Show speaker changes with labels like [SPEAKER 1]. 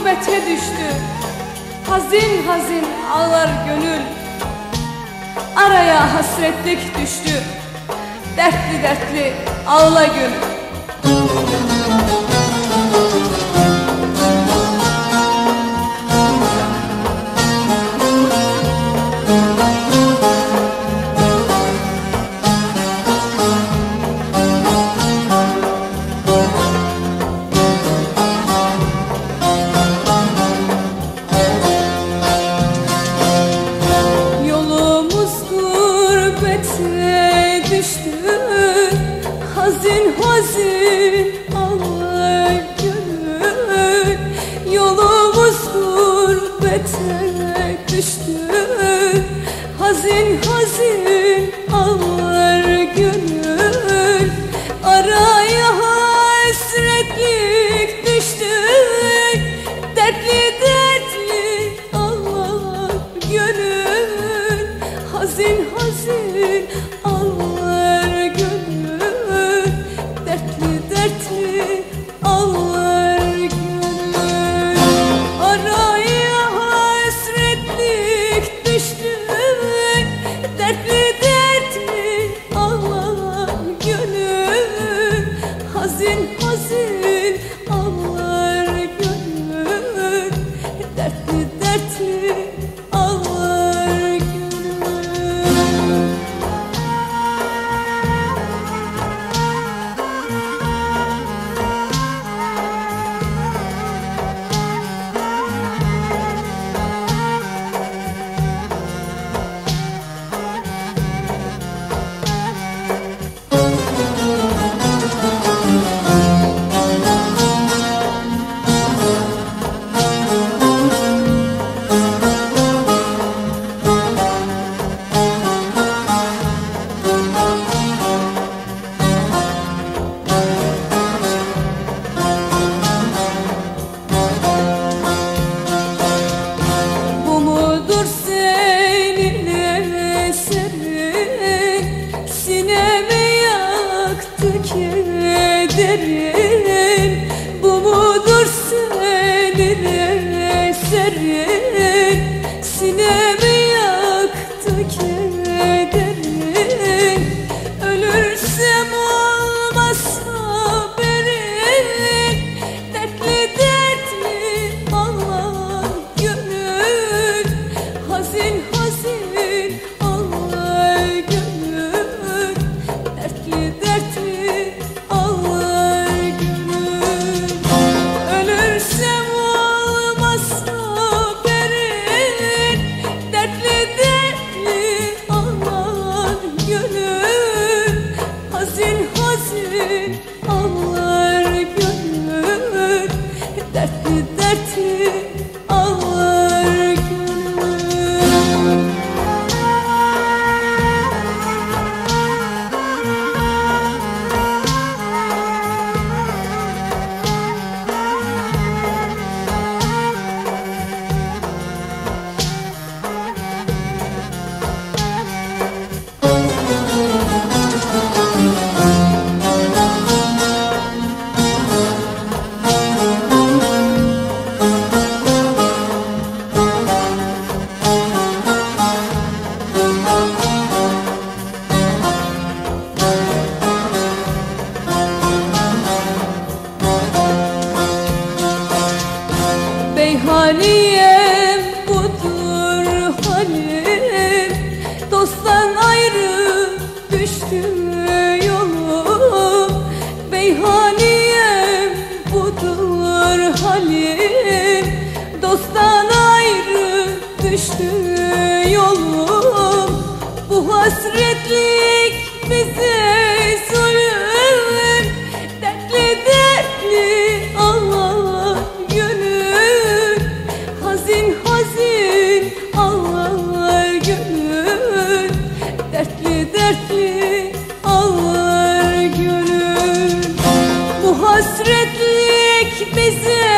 [SPEAKER 1] gurbete düştü. Hazin hazin ağlar gönül. Araya hasretlik düştü. Dertli dertli ağla gönül.
[SPEAKER 2] Hazin hazin ağlar gönül, yolumuz gurbete düştü. Hazin hazin ağlar gönül, araya hasretlik düştü. Dertli dertli ağlar gönül, hazin hazin ağlar gönül. Dertli ağlar gönül, araya hasretlik düştü. Dertli dertli ağlar gönül, hazin hazin ağlar gönül. Dertli dertli ağlar gönül. Kederin, bu mudur senin eserin? Sinemi yaktı kederin. Ölürsem olmaz haberin. Dertli dertli ağlar gönül, hazin hazin ağlar gönül. Dertli dertli ağlar gönül. Ölürsem olmaz haberin. Dertli dertli ağlar gönül, hazin hazin ağlar gönül. Dertli dertli ağlar gönül. Beyhaniyem budur halim, dosttan ayrı düştü yolum. Beyhaniyem budur halim, dosttan ayrı düştü yolum. Bu hasretlik bize zulüm, dertli dertli ağlar gönül. Hazin hazin ağlar gönül, dertli dertli ağlar gönül. Bu hasretlik bize